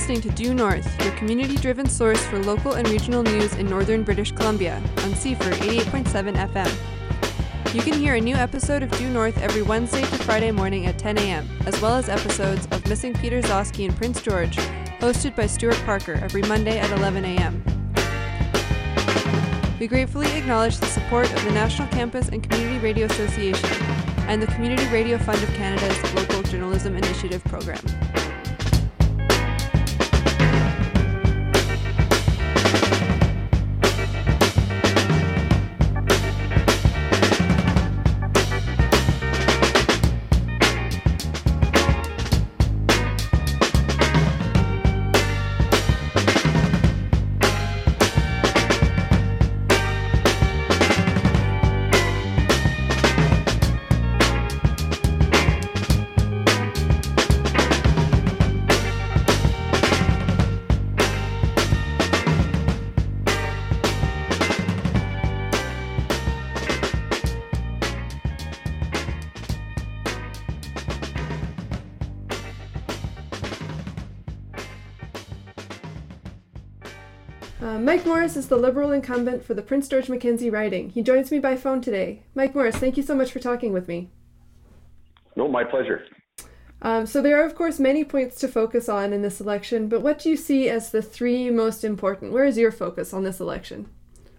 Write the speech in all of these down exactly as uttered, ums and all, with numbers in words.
listening to Due North, your community-driven source for local and regional news in northern British Columbia on C F R eighty-eight point seven F M. You can hear a new episode of Due North every Wednesday to Friday morning at ten a.m., as well as episodes of Missing Peter Zosky in Prince George, hosted by Stuart Parker every Monday at eleven a.m. We gratefully acknowledge the support of the National Campus and Community Radio Association and the Community Radio Fund of Canada's Local Journalism Initiative program. Uh, Mike Morris is the Liberal incumbent for the Prince George Mackenzie riding. He joins me by phone today. Mike Morris, thank you so much for talking with me. No, my pleasure. Um, so there are, of course, many points to focus on in this election, but what do you see as the three most important? Where is your focus on this election?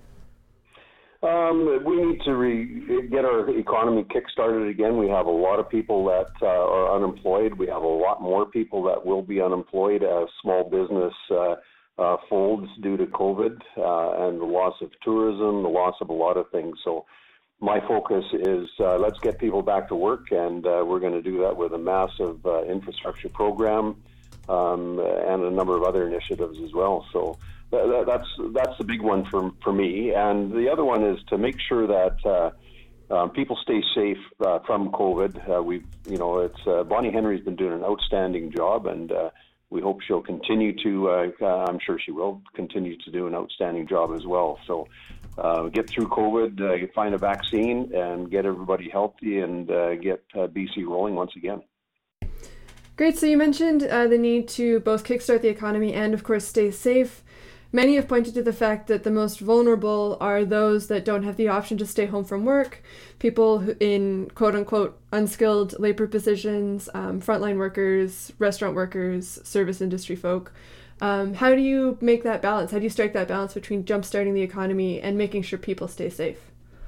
Um, we need to re- get our economy kick-started again. We have a lot of people that uh, are unemployed. We have a lot more people that will be unemployed as small business uh, Uh, folds due to COVID uh, and the loss of tourism, the loss of a lot of things. So my focus is uh, let's get people back to work, and uh, we're going to do that with a massive uh, infrastructure program um, and a number of other initiatives as well. So th- that's that's the big one for for me. And the other one is to make sure that uh, um, people stay safe uh, from COVID. Uh, we, you know, it's uh, Bonnie Henry's been doing an outstanding job, and uh, we hope she'll continue to, uh, uh, I'm sure she will continue to do an outstanding job as well. So uh, get through COVID, uh, find a vaccine, and get everybody healthy and uh, get uh, B C rolling once again. Great. So you mentioned uh, the need to both kickstart the economy and, of course, stay safe. Many have pointed to the fact that the most vulnerable are those that don't have the option to stay home from work, people who in quote-unquote unskilled labor positions, um, frontline workers, restaurant workers, service industry folk. Um, how do you make that balance? How do you strike that balance between jumpstarting the economy and making sure people stay safe?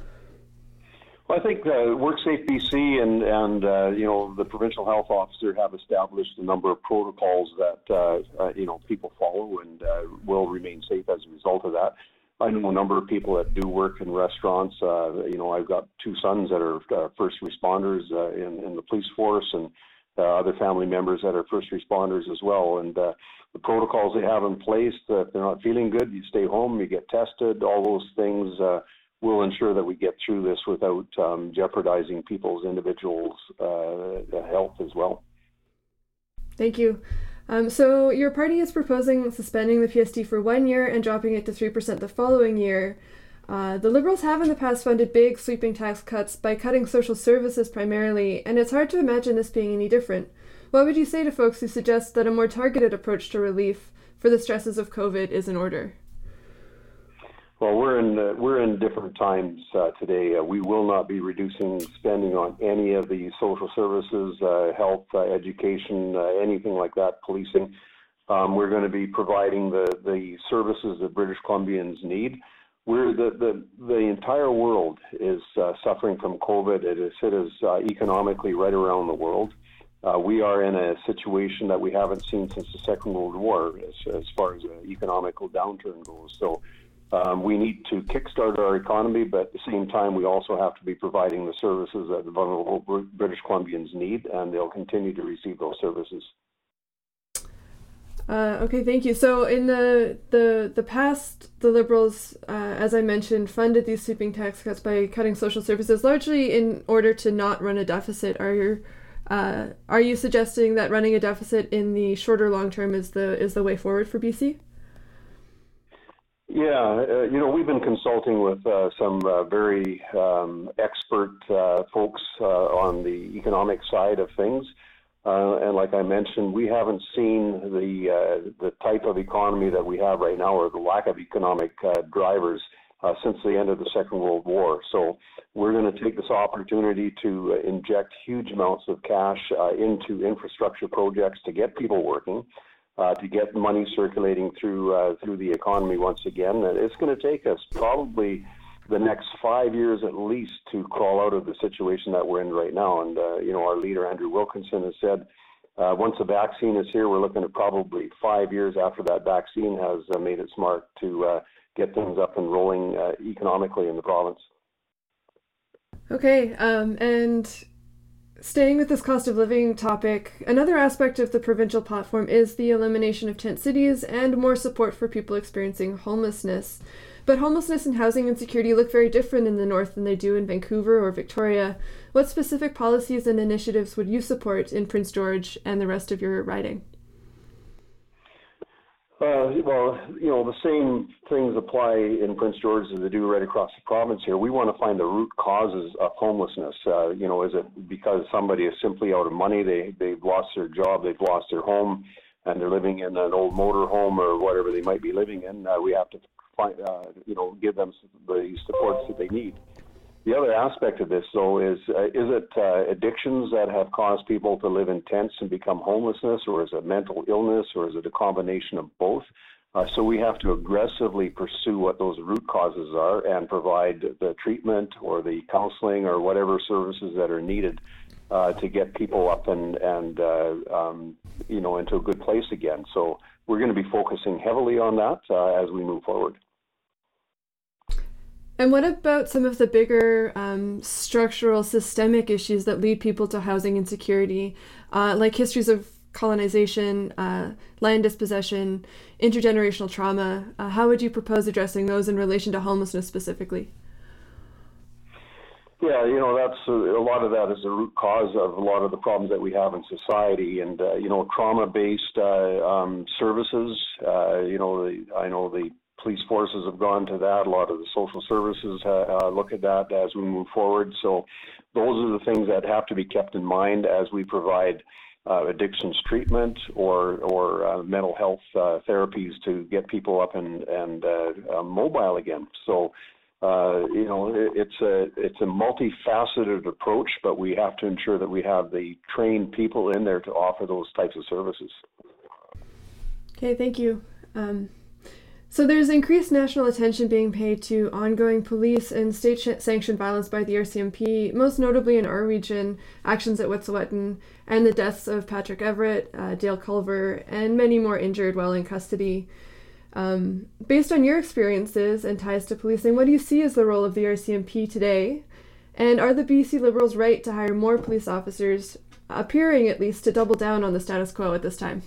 Well, I think uh, WorkSafe B C and, and uh, you know, the provincial health officer have established a number of protocols that, uh, uh, you know, people follow and uh, will remain safe as a result of that. I know a number of people that do work in restaurants. Uh, you know, I've got two sons that are uh, first responders uh, in, in the police force, and uh, other family members that are first responders as well. And uh, the protocols they have in place, that if they're not feeling good, you stay home, you get tested, all those things uh, will ensure that we get through this without um, jeopardizing people's individuals' uh, health as well. Thank you. Um, so your party is proposing suspending the P S T for one year and dropping it to three percent the following year. Uh, the Liberals have in the past funded big sweeping tax cuts by cutting social services primarily, and it's hard to imagine this being any different. What would you say to folks who suggest that a more targeted approach to relief for the stresses of COVID is in order? Well, we're in uh, we're in different times uh, today. Uh, we will not be reducing spending on any of the social services, uh, health, uh, education, uh, anything like that, policing. Um, we're going to be providing the, the services that British Columbians need. We're the the, the entire world is uh, suffering from COVID. It is it is uh, economically right around the world. Uh, we are in a situation that we haven't seen since the Second World War, as, as far as an economical downturn goes. So. Um, we need to kickstart our economy, but at the same time, we also have to be providing the services that the vulnerable British Columbians need, and they'll continue to receive those services. Uh, okay, thank you. So in the the, the past, the Liberals, uh, as I mentioned, funded these sweeping tax cuts by cutting social services, largely in order to not run a deficit. Are you, uh, are you suggesting that running a deficit in the shorter long term is the is the way forward for B C? Yeah, uh, you know, we've been consulting with uh, some uh, very um, expert uh, folks uh, on the economic side of things. Uh, and like I mentioned, we haven't seen the uh, the type of economy that we have right now, or the lack of economic uh, drivers uh, since the end of the Second World War. So we're going to take this opportunity to uh, inject huge amounts of cash uh, into infrastructure projects to get people working, uh, to get money circulating through uh, through the economy once again. And it's going to take us probably the next five years at least to crawl out of the situation that we're in right now. And, uh, you know, our leader, Andrew Wilkinson, has said uh, once a vaccine is here, we're looking at probably five years after that vaccine has uh, made its mark to uh, get things up and rolling uh, economically in the province. Okay, um, and staying with this cost of living topic, another aspect of the provincial platform is the elimination of tent cities and more support for people experiencing homelessness. But homelessness and housing insecurity look very different in the north than they do in Vancouver or Victoria. What specific policies and initiatives would you support in Prince George and the rest of your riding? Uh, well, you know, the same things apply in Prince George as they do right across the province here. We want to find the root causes of homelessness. Uh, you know, is it because somebody is simply out of money, they, they've lost their job, they've lost their home, and they're living in an old motor home or whatever they might be living in? Uh, we have to find, uh, you know, give them the supports that they need. The other aspect of this, though, is uh, is it uh, addictions that have caused people to live in tents and become homelessness, or is it mental illness, or is it a combination of both? Uh, so we have to aggressively pursue what those root causes are and provide the treatment or the counseling or whatever services that are needed uh, to get people up and, and uh, um, you know, into a good place again. So we're going to be focusing heavily on that uh, as we move forward. And what about some of the bigger um, structural systemic issues that lead people to housing insecurity, uh, like histories of colonization, uh, land dispossession, intergenerational trauma? Uh, how would you propose addressing those in relation to homelessness specifically? Yeah, you know, that's a, a lot of that is the root cause of a lot of the problems that we have in society. And, uh, you know, trauma-based uh, um, services, uh, you know, the, I know the police forces have gone to that. A lot of the social services uh, uh, look at that as we move forward. So those are the things that have to be kept in mind as we provide uh, addictions treatment or or uh, mental health uh, therapies to get people up and, and uh, uh, mobile again. So, uh, you know, it, it's a it's a multifaceted approach, but we have to ensure that we have the trained people in there to offer those types of services. Okay, thank you. Um, So there's increased national attention being paid to ongoing police and state-sanctioned violence by the R C M P, most notably in our region, actions at Wet'suwet'en, and the deaths of Patrick Everett, uh, Dale Culver, and many more injured while in custody. Um, based on your experiences and ties to policing, what do you see as the role of the R C M P today? And are the B C Liberals right to hire more police officers, appearing at least to double down on the status quo at this time?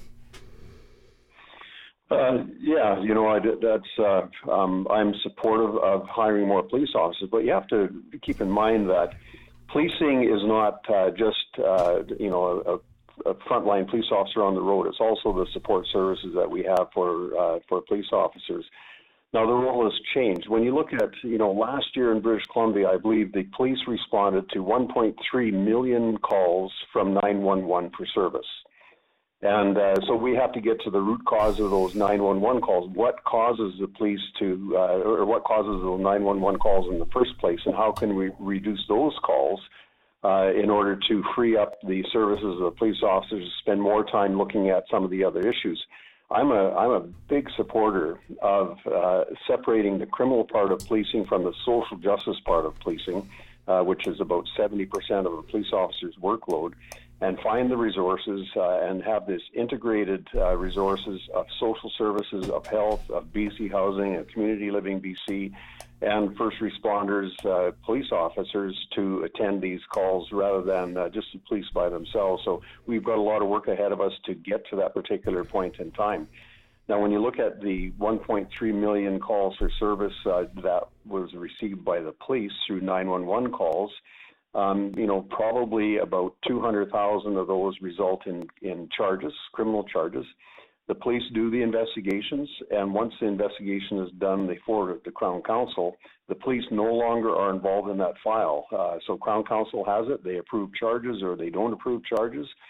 Uh, yeah, you know, I, that's uh, um, I'm supportive of hiring more police officers, but you have to keep in mind that policing is not uh, just uh, you know a, a frontline police officer on the road. It's also the support services that we have for uh, for police officers. Now the role has changed. When you look at you know last year in British Columbia, I believe the police responded to one point three million calls from nine one one for service. And uh, so we have to get to the root cause of those nine one one calls. What causes the police to, uh, or what causes those nine one one calls in the first place, and how can we reduce those calls uh, in order to free up the services of the police officers to spend more time looking at some of the other issues? I'm a I'm a big supporter of uh, separating the criminal part of policing from the social justice part of policing, uh, which is about seventy percent of a police officer's workload, and find the resources uh, and have this integrated uh, resources of social services, of health, of B C housing, of community living B C, and first responders, uh, police officers to attend these calls rather than uh, just the police by themselves. So we've got a lot of work ahead of us to get to that particular point in time. Now, when you look at the one point three million calls for service uh, that was received by the police through nine one one calls, Um, you know, probably about two hundred thousand of those result in, in charges, criminal charges. The police do the investigations, and once the investigation is done, they forward it to Crown Counsel. The police no longer are involved in that file. Uh, so Crown Counsel has it, they approve charges or they don't approve charges,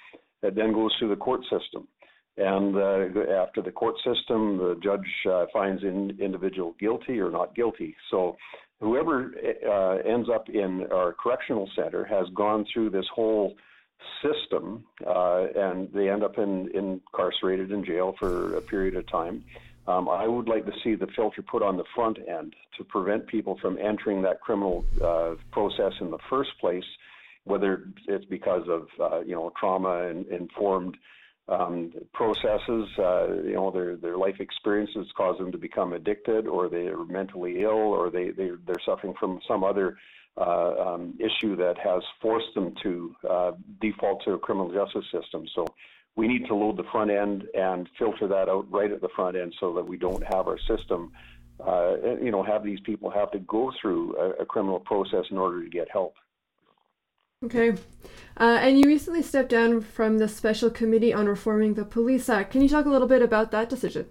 It then goes through the court system. And uh, after the court system, the judge uh, finds an individual guilty or not guilty. So whoever uh, ends up in our correctional center has gone through this whole system, uh, and they end up in, incarcerated in jail for a period of time. Um, I would like to see the filter put on the front end to prevent people from entering that criminal uh, process in the first place, whether it's because of uh, you know trauma and informed um, processes, uh, you know their their life experiences cause them to become addicted, or they are mentally ill, or they they they're suffering from some other uh, um, issue that has forced them to uh, default to a criminal justice system. So we need to load the front end and filter that out right at the front end so that we don't have our system, uh, you know, have these people have to go through a, a criminal process in order to get help. Okay. Uh, and you recently stepped down from the Special Committee on Reforming the Police Act. Can you talk a little bit about that decision?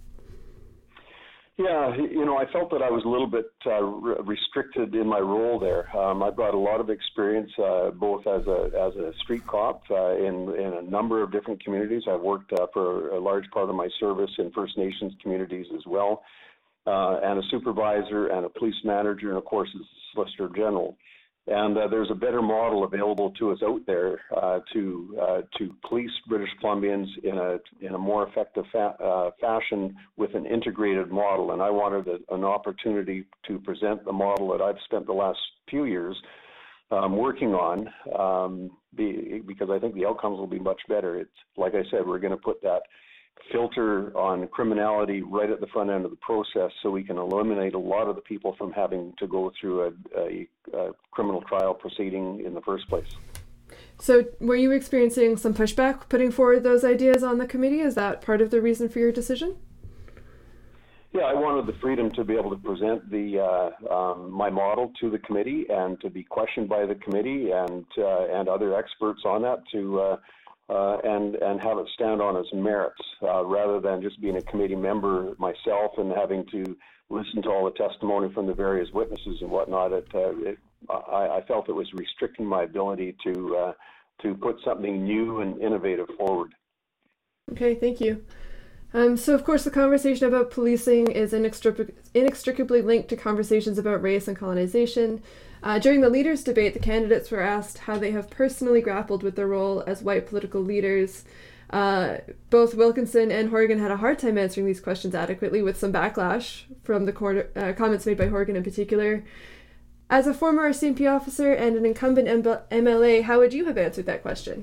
Yeah, you know, I felt that I was a little bit uh, re- restricted in my role there. Um, I've got a lot of experience, uh, both as a as a street cop uh, in in a number of different communities. I've worked uh, for a large part of my service in First Nations communities as well, uh, and a supervisor and a police manager, and of course, as Solicitor General. And uh, there's a better model available to us out there uh, to uh, to police British Columbians in a in a more effective fa- uh, fashion with an integrated model. And I wanted a, an opportunity to present the model that I've spent the last few years um, working on, um, be, because I think the outcomes will be much better. It's like I said, we're going to put that filter on criminality right at the front end of the process, so we can eliminate a lot of the people from having to go through a, a, a criminal trial proceeding in the first place. So were you experiencing some pushback putting forward those ideas on the committee? Is that part of the reason for your decision? Yeah, I wanted the freedom to be able to present the uh, um, my model to the committee and to be questioned by the committee and uh, and other experts on that to uh, Uh, and and have it stand on its merits, uh, rather than just being a committee member myself and having to listen to all the testimony from the various witnesses and whatnot. It, uh, it I, I felt it was restricting my ability to uh, to put something new and innovative forward. Okay, thank you. Um, so, of course, the conversation about policing is inextric- inextricably linked to conversations about race and colonization. Uh, during the leaders' debate, the candidates were asked how they have personally grappled with their role as white political leaders. Uh, both Wilkinson and Horgan had a hard time answering these questions adequately, with some backlash from the cor- uh, comments made by Horgan in particular. As a former R C M P officer and an incumbent M L A, how would you have answered that question?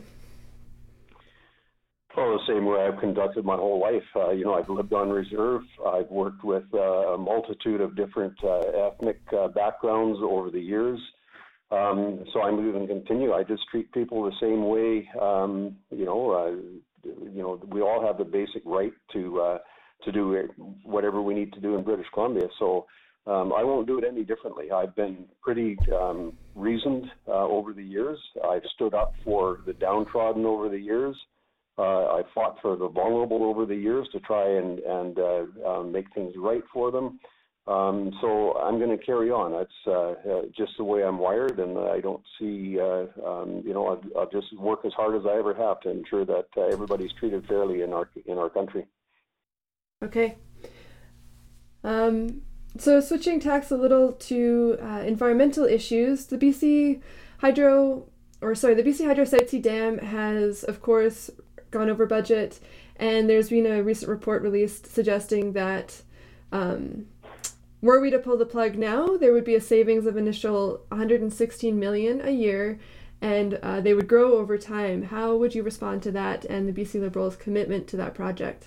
Well, the same way I've conducted my whole life. Uh, you know, I've lived on reserve. I've worked with uh, a multitude of different uh, ethnic uh, backgrounds over the years. Um, so I'm going to continue. I just treat people the same way. Um, you know, uh, you know, we all have the basic right to uh, to do whatever we need to do in British Columbia. So um, I won't do it any differently. I've been pretty um, reasoned uh, over the years. I've stood up for the downtrodden over the years. Uh, I fought for the vulnerable over the years to try and, and uh, uh, make things right for them. Um, so I'm going to carry on. That's uh, uh, just the way I'm wired, and I don't see, uh, um, you know, I'll, I'll just work as hard as I ever have to ensure that uh, everybody's treated fairly in our in our country. Okay. Um, so switching tacks a little to uh, environmental issues, the B C Hydro, or sorry, the B C Hydro Site C Dam has, of course, gone over budget, and there's been a recent report released suggesting that um, were we to pull the plug now, there would be a savings of initial one hundred sixteen million dollars a year, and uh, they would grow over time. How would you respond to that and the B C Liberals' commitment to that project?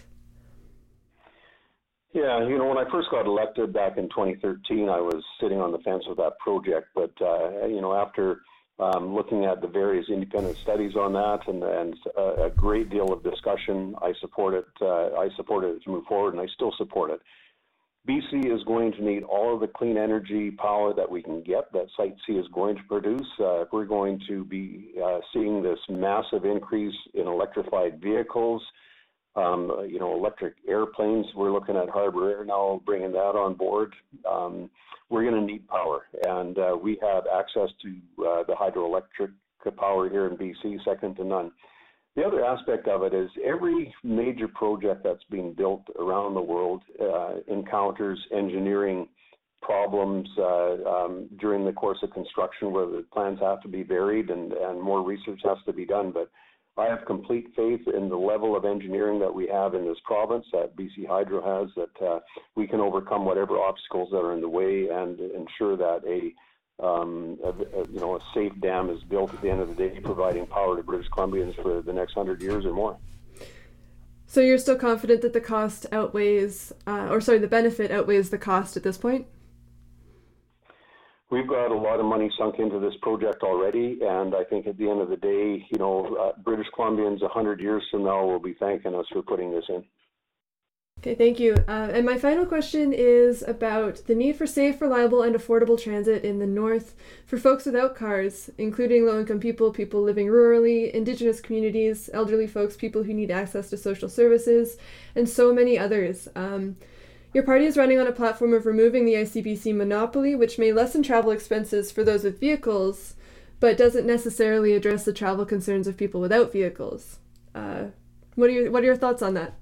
Yeah, you know, when I first got elected back in twenty thirteen, I was sitting on the fence with that project, but, uh, you know, after Um, looking at the various independent studies on that and, and uh, a great deal of discussion, I support it. Uh, I support it to move forward, and I still support it. B C is going to need all of the clean energy power that we can get, that Site C is going to produce. Uh, if we're going to be uh, seeing this massive increase in electrified vehicles, um, you know, electric airplanes, we're looking at Harbour Air now bringing that on board. Um, we're going to need power, and uh, we have access to uh, the hydroelectric power here in B C, second to none. The other aspect of it is every major project that's being built around the world uh, encounters engineering problems uh, um, during the course of construction where the plans have to be varied and, and more research has to be done. But I have complete faith in the level of engineering that we have in this province, that B C Hydro has, that uh, we can overcome whatever obstacles that are in the way and ensure that a, um, a, a you know a safe dam is built at the end of the day, providing power to British Columbians for the next hundred years or more. So you're still confident that the cost outweighs, uh, or sorry, the benefit outweighs the cost at this point? We've got a lot of money sunk into this project already, and I think at the end of the day, you know, uh, British Columbians a hundred years from now will be thanking us for putting this in. Okay, thank you. Uh, and my final question is about the need for safe, reliable, and affordable transit in the North for folks without cars, including low-income people, people living rurally, Indigenous communities, elderly folks, people who need access to social services, and so many others. Um, Your party is running on a platform of removing the I C B C monopoly, which may lessen travel expenses for those with vehicles, but doesn't necessarily address the travel concerns of people without vehicles. Uh, what are your What are your thoughts on that?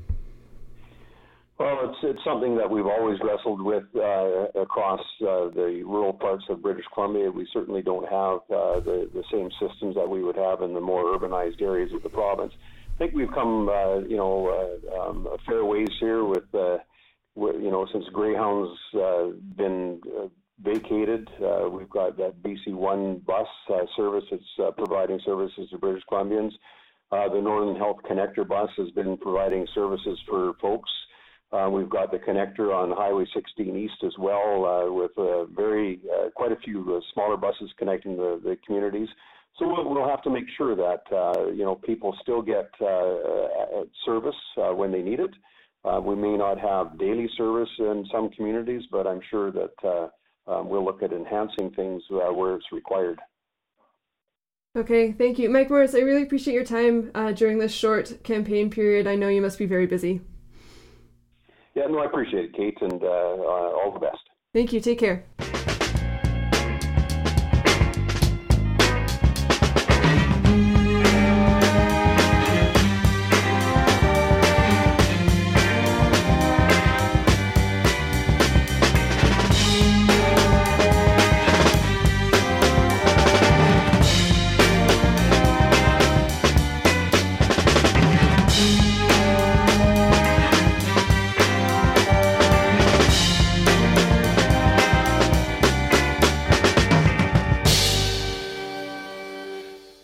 Well, it's it's something that we've always wrestled with uh, across uh, the rural parts of British Columbia. We certainly don't have uh, the the same systems that we would have in the more urbanized areas of the province. I think we've come, uh, you know, uh, um, a fair ways here with. Uh, You know, since Greyhound's uh, been uh, vacated, uh, we've got that B C One bus uh, service that's uh, providing services to British Columbians. Uh, the Northern Health Connector bus has been providing services for folks. Uh, we've got the connector on Highway sixteen East as well, uh, with uh, very uh, quite a few uh, smaller buses connecting the, the communities. So we'll, we'll have to make sure that uh, you know people still get uh, service uh, when they need it. Uh, we may not have daily service in some communities, but I'm sure that uh, um, we'll look at enhancing things uh, where it's required. Okay, thank you. Mike Morris, I really appreciate your time uh, during this short campaign period. I know you must be very busy. Yeah, no, I appreciate it, Kate, and uh, uh, all the best. Thank you. Take care.